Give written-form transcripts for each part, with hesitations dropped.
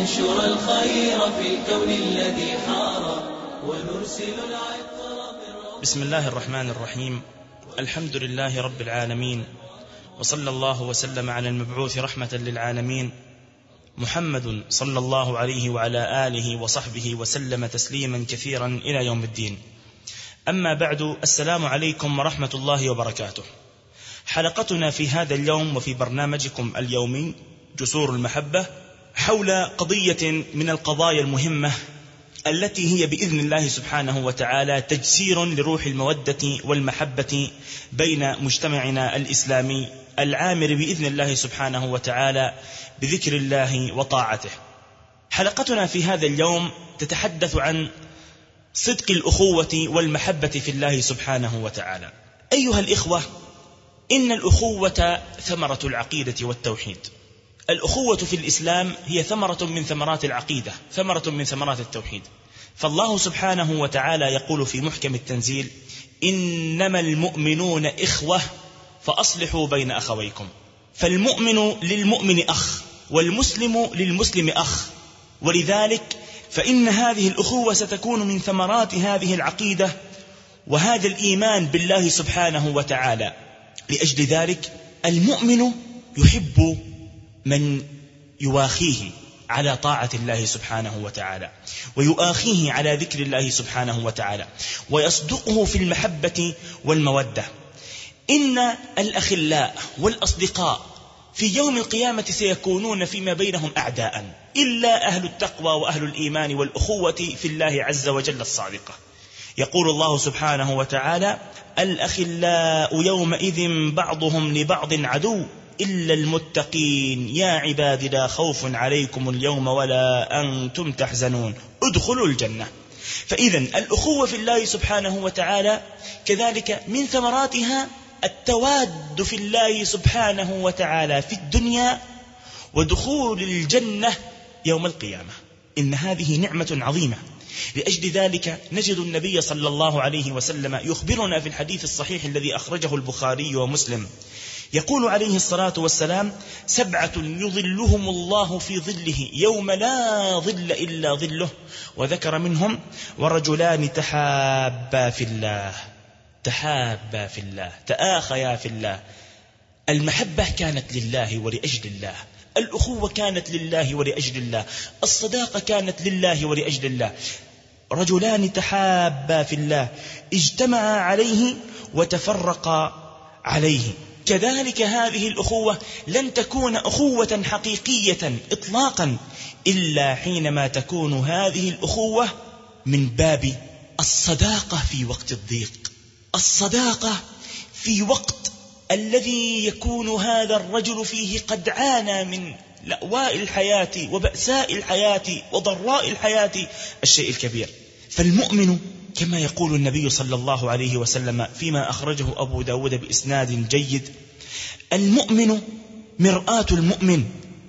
ننشر الخير في الكون الذي حار ونرسل العطر. بسم الله الرحمن الرحيم. الحمد لله رب العالمين، وصلى الله وسلم على المبعوث رحمة للعالمين محمد صلى الله عليه وعلى آله وصحبه وسلم تسليما كثيرا إلى يوم الدين. أما بعد، السلام عليكم ورحمة الله وبركاته. حلقتنا في هذا اليوم وفي برنامجكم اليومي جسور المحبة حول قضية من القضايا المهمة التي هي بإذن الله سبحانه وتعالى تجسير لروح المودة والمحبة بين مجتمعنا الإسلامي العامر بإذن الله سبحانه وتعالى بذكر الله وطاعته. حلقتنا في هذا اليوم تتحدث عن صدق الأخوة والمحبة في الله سبحانه وتعالى. أيها الإخوة، إن الأخوة ثمرة العقيدة والتوحيد. الأخوة في الإسلام هي ثمرة من ثمرات العقيدة، ثمرة من ثمرات التوحيد. فالله سبحانه وتعالى يقول في محكم التنزيل: إنما المؤمنون إخوة فأصلحوا بين أخويكم. فالمؤمن للمؤمن أخ، والمسلم للمسلم أخ، ولذلك فإن هذه الأخوة ستكون من ثمرات هذه العقيدة وهذا الإيمان بالله سبحانه وتعالى. لأجل ذلك المؤمن يحب من يواخيه على طاعة الله سبحانه وتعالى، ويؤاخيه على ذكر الله سبحانه وتعالى، ويصدقه في المحبة والمودة. إن الأخلاء والأصدقاء في يوم القيامة سيكونون فيما بينهم أعداء إلا أهل التقوى وأهل الإيمان والأخوة في الله عز وجل الصادقة. يقول الله سبحانه وتعالى: الأخلاء يومئذ بعضهم لبعض عدو إلا المتقين يا عباد لا خوف عليكم اليوم ولا أنتم تحزنون ادخلوا الجنة. فإذا الأخوة في الله سبحانه وتعالى كذلك من ثمراتها التواد في الله سبحانه وتعالى في الدنيا ودخول الجنة يوم القيامة. إن هذه نعمة عظيمة. لأجل ذلك نجد النبي صلى الله عليه وسلم يخبرنا في الحديث الصحيح الذي أخرجه البخاري ومسلم، يقول عليه الصلاة والسلام: 7 يظلهم الله في ظله يوم لا ظل إلا ظله، وذكر منهم: ورجلان تحابا في الله، تحابا في الله، تآخيا في الله. المحبة كانت لله ولأجل الله، الأخوة كانت لله ولأجل الله، الصداقة كانت لله ولأجل الله. رجلان تحابا في الله اجتمعا عليه وتفرقا عليه. كذلك هذه الأخوة لن تكون أخوة حقيقية إطلاقا إلا حينما تكون هذه الأخوة من باب الصداقة في وقت الضيق، الصداقة في وقت الذي يكون هذا الرجل فيه قد عانى من لأواء الحياة وبأساء الحياة وضراء الحياة الشيء الكبير. فالمؤمن كما يقول النبي صلى الله عليه وسلم فيما أخرجه أبو داود بإسناد جيد: المؤمن مرآة المؤمن،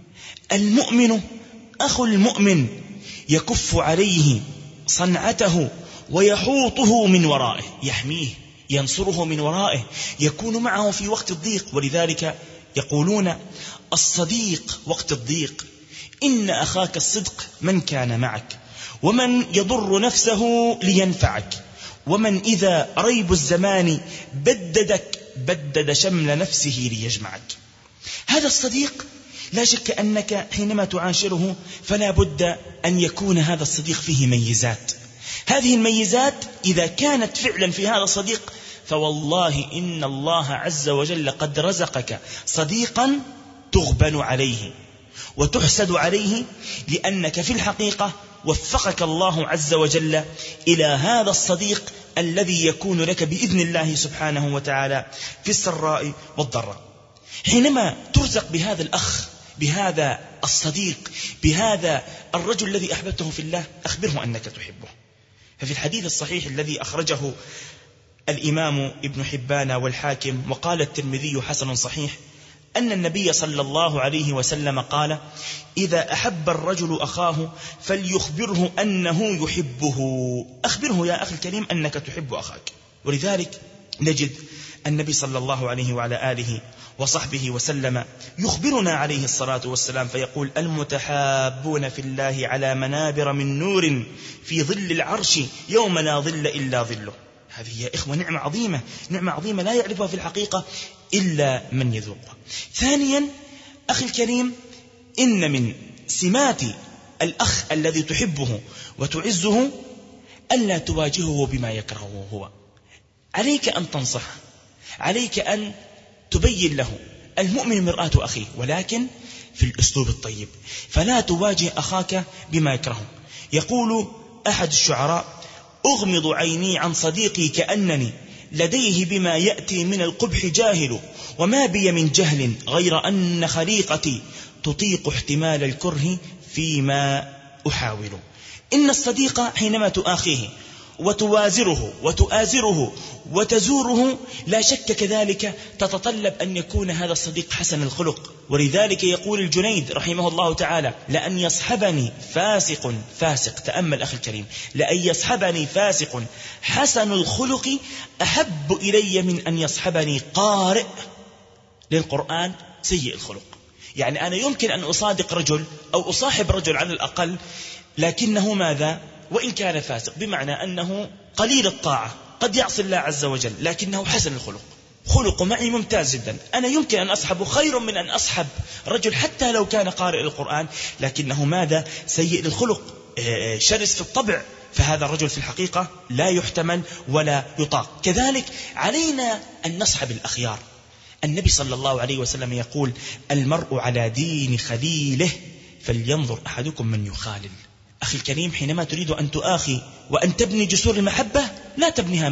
المؤمن أخو المؤمن، يكف عليه صنعته ويحوطه من ورائه، يحميه ينصره من ورائه، يكون معه في وقت الضيق. ولذلك يقولون: الصديق وقت الضيق، إن أخاك الصدق من كان معك، ومن يضر نفسه لينفعك، ومن إذا ريب الزمان بددك بدد شمل نفسه ليجمعك. هذا الصديق لا شك أنك حينما تعاشره فلا بد أن يكون هذا الصديق فيه ميزات. هذه الميزات إذا كانت فعلا في هذا الصديق فوالله إن الله عز وجل قد رزقك صديقا تغبن عليه وتحسد عليه، لأنك في الحقيقة وفقك الله عز وجل إلى هذا الصديق الذي يكون لك بإذن الله سبحانه وتعالى في السراء والضراء. حينما ترزق بهذا الأخ، بهذا الصديق، بهذا الرجل الذي أحببته في الله، أخبره أنك تحبه. ففي الحديث الصحيح الذي أخرجه الإمام ابن حبان والحاكم وقال الترمذي حسن صحيح أن النبي صلى الله عليه وسلم قال: إذا أحب الرجل أخاه فليخبره أنه يحبه. أخبره يا أخي الكريم أنك تحب أخاك. ولذلك نجد النبي صلى الله عليه وعلى آله وصحبه وسلم يخبرنا عليه الصلاة والسلام فيقول: المتحابون في الله على منابر من نور في ظل العرش يوم لا ظل إلا ظله. هذه يا إخوة نعمة عظيمة، نعمة عظيمة لا يعرفها في الحقيقة إلا من يذوقها. ثانيا أخي الكريم، إن من سمات الأخ الذي تحبه وتعزه ألا تواجهه بما يكرهه هو. عليك أن تنصحه، عليك أن تبين له المؤمن مرآة أخيه، ولكن في الأسلوب الطيب، فلا تواجه أخاك بما يكرهه. يقول أحد الشعراء: أغمض عيني عن صديقي كأنني لديه بما يأتي من القبح جاهل، وما بي من جهل غير أن خليقتي تطيق احتمال الكره فيما أحاول. إن الصديق حينما تؤاخيه وتوازره وتؤازره وتزوره لا شك كذلك تتطلب أن يكون هذا الصديق حسن الخلق. ولذلك يقول الجنيد رحمه الله تعالى: لأن يصحبني فاسق، تأمل أخي الكريم، لأن يصحبني فاسق حسن الخلق أحب إلي من أن يصحبني قارئ للقرآن سيء الخلق. يعني أنا يمكن أن أصادق رجل أو أصاحب رجل على الأقل، لكنه ماذا؟ وإن كان فاسق، بمعنى أنه قليل الطاعة، قد يعصي الله عز وجل، لكنه حسن الخلق، خلقه معي ممتاز جدا، أنا يمكن أن أصحبه خير من أن أصحب رجل حتى لو كان قارئ القرآن لكنه ماذا؟ سيء الخلق، شرس في الطبع، فهذا الرجل في الحقيقة لا يحتمل ولا يطاق. كذلك علينا أن نصحب الأخيار. النبي صلى الله عليه وسلم يقول: المرء على دين خليله فلينظر أحدكم من يخالل. أخي الكريم، حينما تريد أن تؤاخي وأن تبني جسور المحبة لا تبنيها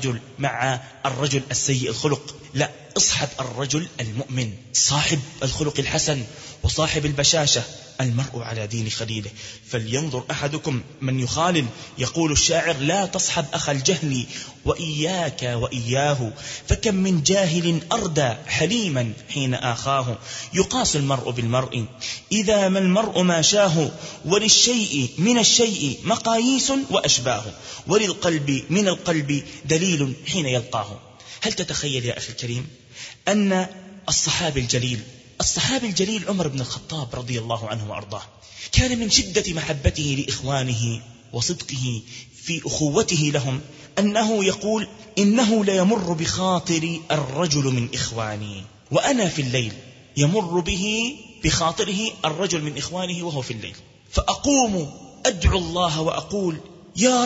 مع الرجل السيء الخلق، لا، اصحب الرجل المؤمن صاحب الخلق الحسن وصاحب البشاشة. المرء على دين خليله فلينظر أحدكم من يخالل. يقول الشاعر: لا تصحب أخ الجهل وإياك وإياه، فكم من جاهل أردى حليما حين آخاه. يقاس المرء بالمرء إذا ما المرء ما شاه، وللشيء من الشيء مقاييس وأشباه، وللقلب من القلب دليل حين يلقاه. هل تتخيل يا أخي الكريم أن الصحابي الجليل عمر بن الخطاب رضي الله عنه وأرضاه كان من شدة محبته لإخوانه وصدقه في أخوته لهم أنه يقول: إنه ليمر بخاطر الرجل من إخواني وأنا في الليل، يمر به بخاطره الرجل من إخوانه وهو في الليل، فأقوم أدعو الله وأقول: يا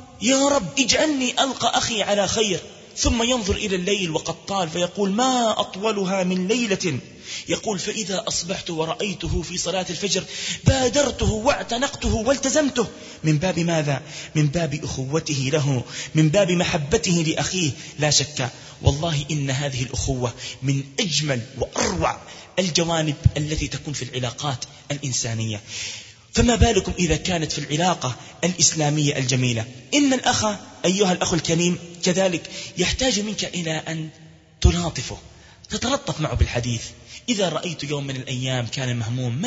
رب اجعلني ألقى أخي على خير. ثم ينظر إلى الليل وقد طال فيقول: ما أطولها من ليلة. يقول: فإذا أصبحت ورأيته في صلاة الفجر بادرته واعتنقته والتزمته. من باب ماذا؟ من باب أخوته له، من باب محبته لأخيه. لا شك والله إن هذه الأخوة من أجمل وأروع الجوانب التي تكون في العلاقات الإنسانية، فما بالكم إذا كانت في العلاقة الإسلامية الجميلة. إن الأخ أيها الأخ الكريم كذلك يحتاج منك إلى أن تلاطفه، تتلطف معه بالحديث. إذا رأيت يوم من الأيام كان مهموم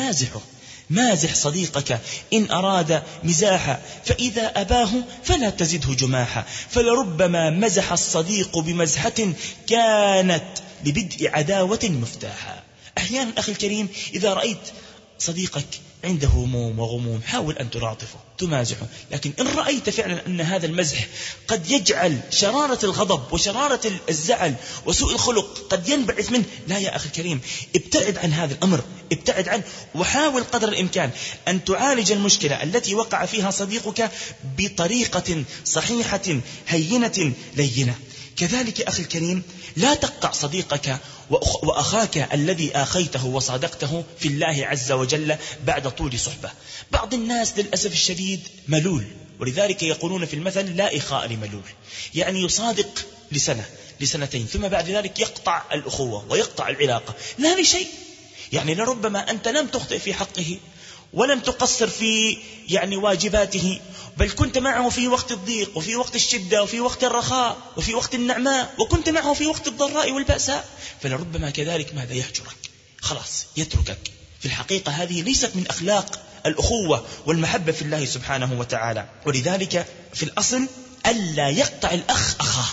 مازح صديقك إن أراد مزاحا، فإذا أباه فلا تزده جماحا، فلربما مزح الصديق بمزحة كانت لبدء عداوة مفتاحا. أحيانا أخي الكريم إذا رأيت صديقك عنده هموم وغموم حاول أن تلاطفه تمازحه، لكن إن رأيت فعلا أن هذا المزح قد يجعل شرارة الغضب وشرارة الزعل وسوء الخلق قد ينبعث منه، لا يا أخي الكريم، ابتعد عن هذا الأمر، ابتعد عنه، وحاول قدر الإمكان أن تعالج المشكلة التي وقع فيها صديقك بطريقة صحيحة هينة لينة. كذلك أخي الكريم لا تقطع صديقك وأخاك الذي آخيته وصادقته في الله عز وجل بعد طول صحبة. بعض الناس للأسف الشديد ملول، ولذلك يقولون في المثل: لا إخاء لملول، يعني يصادق لسنة لسنتين ثم بعد ذلك يقطع الأخوة ويقطع العلاقة، لا لشيء. يعني لربما أنت لم تخطئ في حقه ولم تقصر في واجباته، بل كنت معه في وقت الضيق وفي وقت الشدة وفي وقت الرخاء وفي وقت النعماء، وكنت معه في وقت الضراء والبأساء، فلربما كذلك ماذا يهجرك، خلاص يتركك. في الحقيقة هذه ليست من أخلاق الأخوة والمحبة في الله سبحانه وتعالى. ولذلك في الأصل ألا يقطع الأخ أخاه،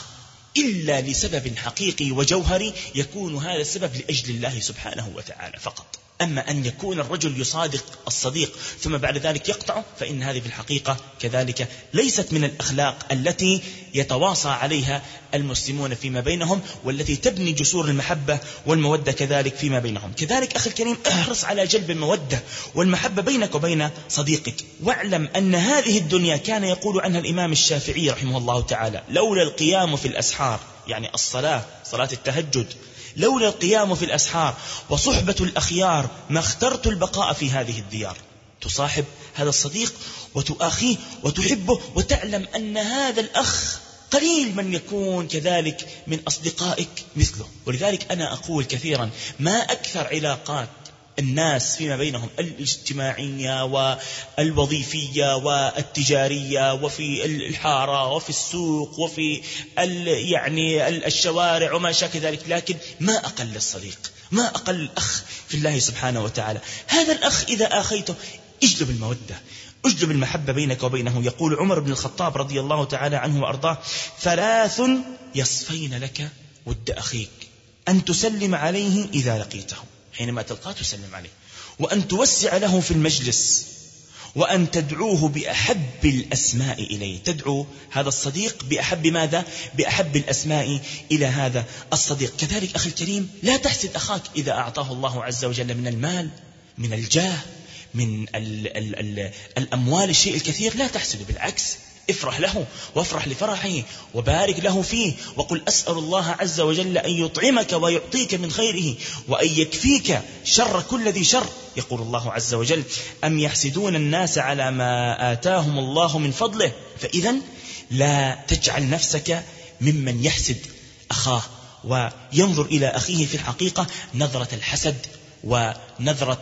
إلا لسبب حقيقي وجوهري يكون هذا السبب لأجل الله سبحانه وتعالى فقط. أما أن يكون الرجل يصادق الصديق ثم بعد ذلك يقطعه، فإن هذه في الحقيقة كذلك ليست من الأخلاق التي يتواصى عليها المسلمون فيما بينهم، والتي تبني جسور المحبة والمودة كذلك فيما بينهم. كذلك أخي الكريم، احرص على جلب المودة والمحبة بينك وبين صديقك، واعلم أن هذه الدنيا كان يقول عنها الإمام الشافعي رحمه الله تعالى: لولا القيام في الأسحار، يعني الصلاة، صلاة التهجد، لولا القيام في الأسحار وصحبة الأخيار ما اخترت البقاء في هذه الديار. تصاحب هذا الصديق وتؤاخيه وتحبه، وتعلم أن هذا الأخ قليل من يكون كذلك من أصدقائك مثله. ولذلك أنا أقول كثيرا: ما أكثر علاقات الناس فيما بينهم الاجتماعية والوظيفية والتجارية وفي الحارة وفي السوق وفي يعني الشوارع وما شاكل ذلك، لكن ما أقل الصديق، ما أقل الأخ في الله سبحانه وتعالى. هذا الأخ إذا آخيته اجلب المودة، اجلب المحبة بينك وبينه. يقول عمر بن الخطاب رضي الله تعالى عنه وأرضاه: 3 يصفين لك ود أخيك: أن تسلم عليه إذا لقيته، حينما تلقاه تسلم عليه، وأن توسع له في المجلس، وأن تدعوه بأحب الأسماء إليه. تدعو هذا الصديق بأحب ماذا؟ بأحب الأسماء إلى هذا الصديق. كذلك أخي الكريم، لا تحسد أخاك إذا أعطاه الله عز وجل من المال، من الجاه، من الأموال، الشيء الكثير، لا تحسد، بالعكس افرح له وافرح لفرحه وبارك له فيه، وقل: أسأل الله عز وجل أن يطعمك ويعطيك من خيره وأن يكفيك شر كل ذي شر. يقول الله عز وجل: أم يحسدون الناس على ما آتاهم الله من فضله. فإذا لا تجعل نفسك ممن يحسد أخاه وينظر إلى أخيه في الحقيقة نظرة الحسد ونظرة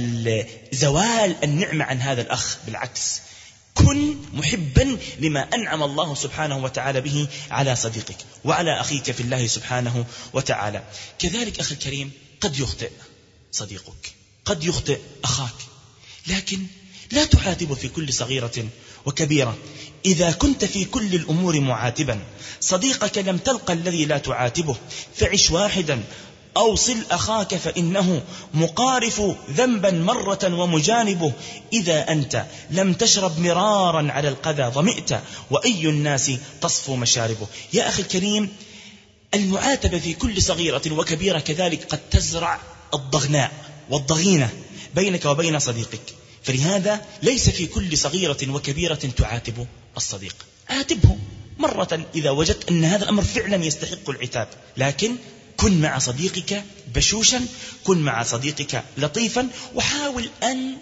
زوال النعمة عن هذا الأخ. بالعكس، كن محبا لما أنعم الله سبحانه وتعالى به على صديقك وعلى أخيك في الله سبحانه وتعالى. كذلك أخي الكريم، قد يخطئ صديقك، قد يخطئ أخاك، لكن لا تعاتبه في كل صغيرة وكبيرة. إذا كنت في كل الأمور معاتبا صديقك لم تلقى الذي لا تعاتبه، فعش واحدا، أوصل أخاك فإنه مقارف ذنبا مرة ومجانبه. إذا أنت لم تشرب مرارا على القذى ظمئت، وأي الناس تصفو مشاربه. يا أخي الكريم، المعاتبة في كل صغيرة وكبيرة كذلك قد تزرع الضغناء والضغينة بينك وبين صديقك. فلهذا ليس في كل صغيرة وكبيرة تعاتب الصديق. عاتبه مرة إذا وجدت أن هذا الأمر فعلا يستحق العتاب، لكن كن مع صديقك بشوشا، كن مع صديقك لطيفا، وحاول أن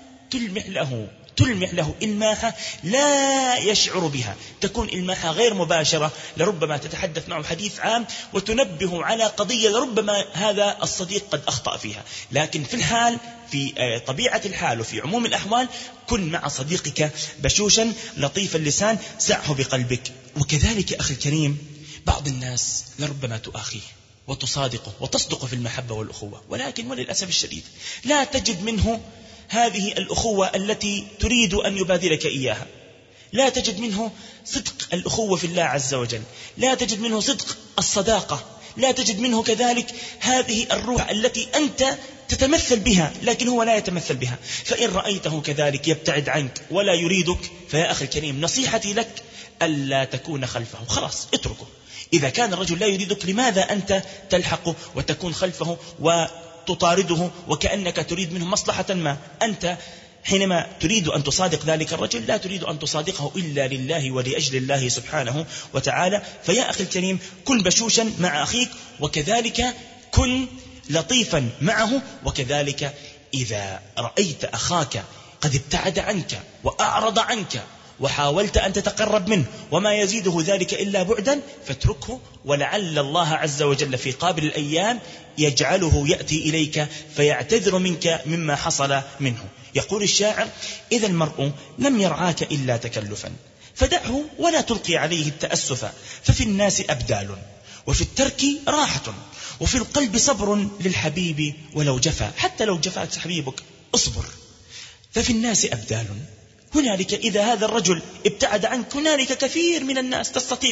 تلمح له إلماحة لا يشعر بها، تكون إلماحة غير مباشرة، لربما تتحدث معه حديث عام وتنبه على قضية لربما هذا الصديق قد أخطأ فيها. لكن في الحال، في طبيعة الحال وفي عموم الأحوال، كن مع صديقك بشوشا لطيف اللسان، سعه بقلبك. وكذلك أخي الكريم، بعض الناس لربما تؤاخيه وتصادقه وتصدق في المحبة والأخوة، ولكن وللأسف الشديد لا تجد منه هذه الأخوة التي تريد أن يبادلك إياها، لا تجد منه صدق الأخوة في الله عز وجل، لا تجد منه صدق الصداقة، لا تجد منه كذلك هذه الروح التي أنت تتمثل بها لكن هو لا يتمثل بها. فإن رأيته كذلك يبتعد عنك ولا يريدك، فيا أخي الكريم، نصيحتي لك ألا تكون خلفه، خلاص اتركه. إذا كان الرجل لا يريدك، لماذا أنت تلحقه وتكون خلفه وتطارده وكأنك تريد منه مصلحة ما؟ أنت حينما تريد أن تصادق ذلك الرجل لا تريد أن تصادقه إلا لله ولأجل الله سبحانه وتعالى. فيا أخي الكريم، كن بشوشا مع أخيك، وكذلك كن لطيفا معه. وكذلك إذا رأيت أخاك قد ابتعد عنك وأعرض عنك وحاولت أن تتقرب منه وما يزيده ذلك إلا بعدا، فاتركه، ولعل الله عز وجل في قابل الأيام يجعله يأتي إليك فيعتذر منك مما حصل منه. يقول الشاعر: إذا المرء لم يرعاك إلا تكلفا فدعه ولا تلقي عليه التأسفا، ففي الناس أبدال وفي الترك راحة وفي القلب صبر للحبيب ولو جفا. حتى لو جفاك حبيبك اصبر، ففي الناس أبدال. هنالك إذا هذا الرجل ابتعد عنك هنالك كثير من الناس تستطيع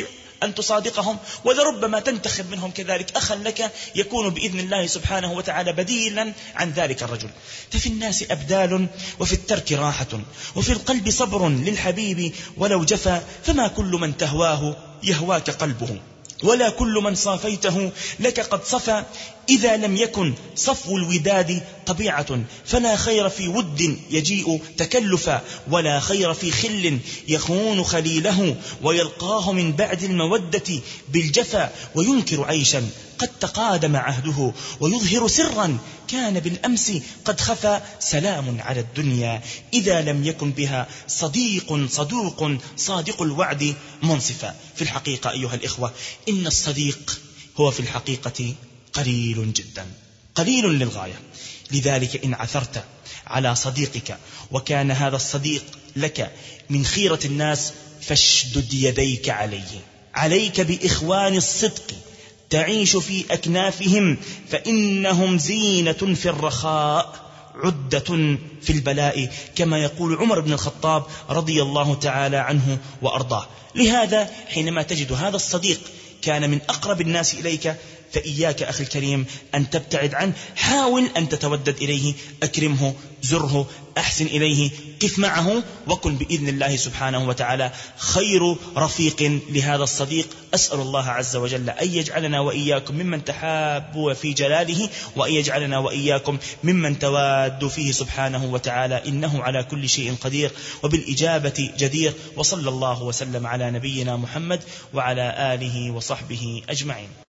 أن تصادقهم، ولربما تنتخب منهم كذلك أخا لك يكون بإذن الله سبحانه وتعالى بديلا عن ذلك الرجل. ففي الناس أبدال، وفي الترك راحة، وفي القلب صبر للحبيب ولو جفا، فما كل من تهواه يهواك قلبه، ولا كل من صافيته لك قد صفى. إذا لم يكن صفو الوداد طبيعة، فلا خير في ود يجيء تكلفا، ولا خير في خل يخون خليله ويلقاه من بعد المودة بالجفا، وينكر عيشا قد تقادم عهده، ويظهر سرا كان بالأمس قد خفى. سلام على الدنيا إذا لم يكن بها صديق صدوق صادق الوعد منصفا. في الحقيقة أيها الإخوة، إن الصديق هو في الحقيقة قليل جدا، قليل للغاية. لذلك إن عثرت على صديقك وكان هذا الصديق لك من خيرة الناس، فاشدد يديك عليه. عليك بإخوان الصدق تعيش في أكنافهم، فإنهم زينة في الرخاء عدة في البلاء، كما يقول عمر بن الخطاب رضي الله تعالى عنه وأرضاه. لهذا حينما تجد هذا الصديق كان من أقرب الناس إليك، فإياك أخي الكريم أن تبتعد عنه، حاول أن تتودد إليه، أكرمه، زره، أحسن إليه، قف معه، وكن بإذن الله سبحانه وتعالى خير رفيق لهذا الصديق. أسأل الله عز وجل أن يجعلنا وإياكم ممن تحابوا في جلاله، وأن يجعلنا وإياكم ممن تواد فيه سبحانه وتعالى، إنه على كل شيء قدير وبالإجابة جدير. وصلى الله وسلم على نبينا محمد وعلى آله وصحبه أجمعين.